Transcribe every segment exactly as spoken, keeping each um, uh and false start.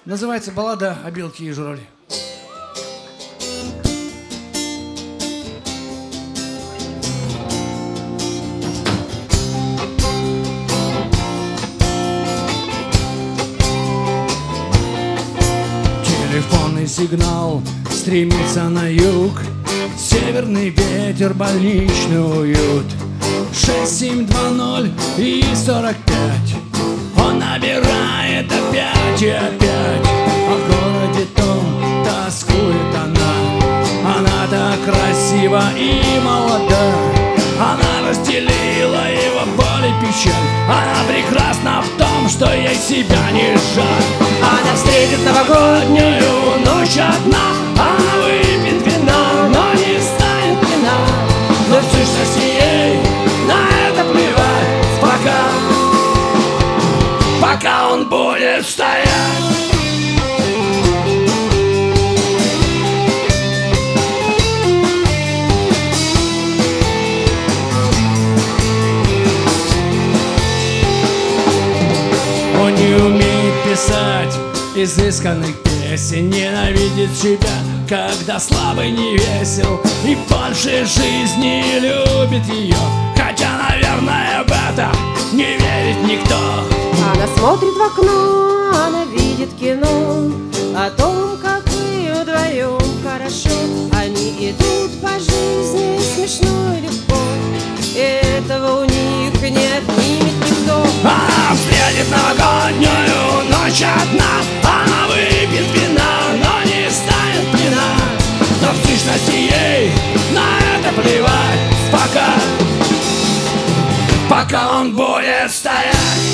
Называется «Баллада о белке и журавле». Телефонный сигнал стремится на юг, северный ветер, больничный уют. Шесть, семь, два, ноль и сорок пять. Он набирает опять и опять. А в городе том тоскует она. Она так красива и молода. Она разделила его боль и печаль. Она прекрасна в том, что ей себя не жаль. Она встретит новогоднюю ночь одна. Она выпьет вина, но не станет пьяна. Но в сущности ей на это плевать. Пока, пока он будет стоять. Он не умеет писать изысканных песен, ненавидит себя, когда слабый не весел, и больше жизни любит ее. Хотя, наверное, в это не верит никто. Она смотрит в окно, она видит кино о том, как вы вдвоем хорошо. Они идут по жизни смешно и легко, и этого у них не отнимет никто. Она встретит новогоднюю ночь одна. Она выпьет вина, но не станет пьяна. Но в сущности ей на это плевать. Пока, пока он будет стоять.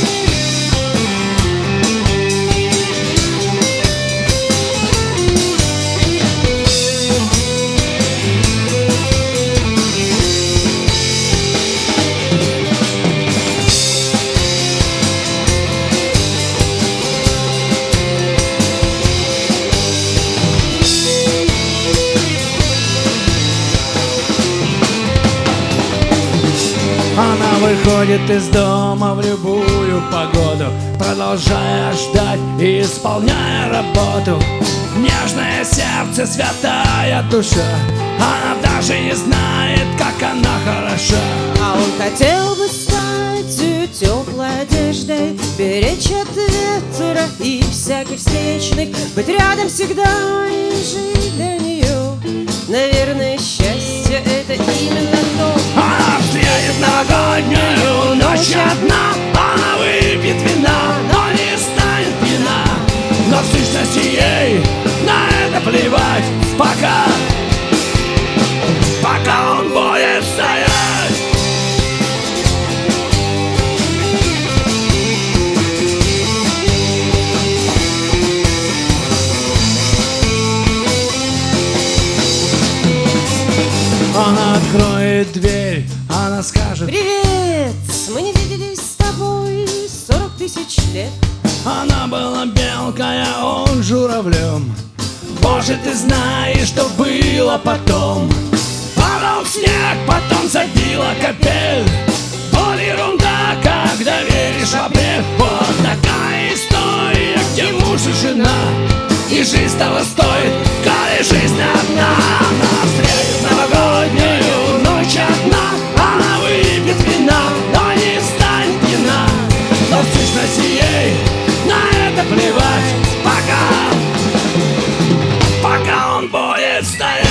Она выходит из дома в любую погоду, продолжая ждать и исполняя работу. Нежное сердце, святая душа. Она даже не знает, как она хороша. А он хотел бы стать ее теплой одеждой, беречь от ветра и всяких встречных, быть рядом всегда и жить для нее. Наверное, счастье — это именно то. Она встретит новогоднюю ночь одна. Она выпьет вина, но не станет пьяна. Но в сущности ей на это плевать. Пока, пока он будет стоять. Она откроет дверь, она скажет: привет, мы не виделись с тобой сорок тысяч лет. Она была белкой, а он журавлем. Боже, ты знаешь, что было потом. Падал снег, потом забила капель. Вот ерунда, когда веришь в апрель. Вот такая история, где муж и жена, и жизнь того стоит, коли жизнь одна. Она встретит новогоднюю ночь одна. Она выпьет вина, но не станет пьяна. Но в сущности ей на это плевать. Пока, пока он будет стоять.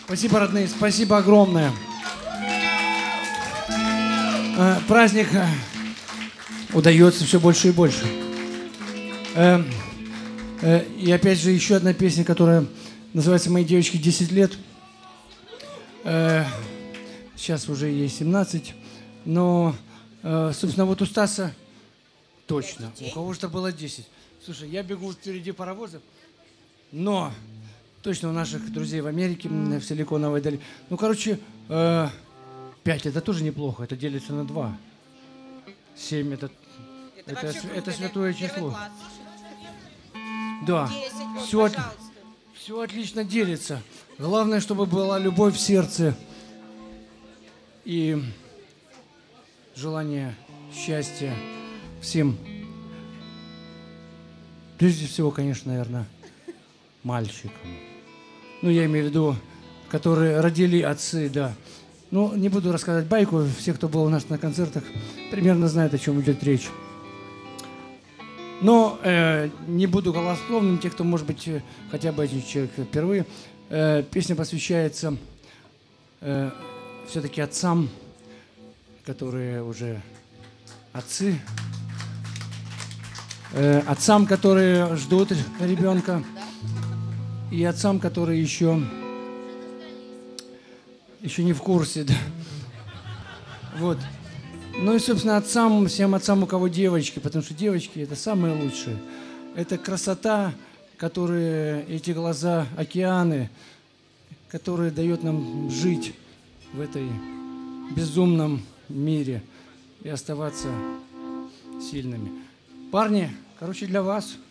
Спасибо, родные, спасибо огромное. Э, праздник э, удается все больше и больше. Э, э, и опять же еще одна песня, которая называется «Моей девочке десять лет». Э, сейчас уже ей семнадцать. Но, э, собственно, вот у Стаса точно. У кого-то было десять. Слушай, я бегу впереди паровоза, но точно у наших друзей в Америке, в Силиконовой долине. Ну, короче, э, пять это тоже неплохо. Это делится на два. Семь это, это, это, это святое число. Да, все, от, все отлично делится. Главное, чтобы была любовь в сердце и желание счастья всем. Прежде всего, конечно, наверное, мальчикам. Ну, я имею в виду, которые родили отцы, да. Ну, не буду рассказывать байку. Все, кто был у нас на концертах, примерно знают, о чем идет речь. Но э, не буду голословным. Те, кто, может быть, хотя бы один человек впервые. Э, песня посвящается э, все-таки отцам, которые уже отцы. Э, отцам, которые ждут ребенка. И отцам, которые еще, еще не в курсе, да. Вот. Ну и, собственно, отцам, всем отцам, у кого девочки, потому что девочки – это самые лучшие. Это красота, которые, эти глаза, океаны, которые дают нам жить в этой безумном мире и оставаться сильными. Парни, короче, для вас –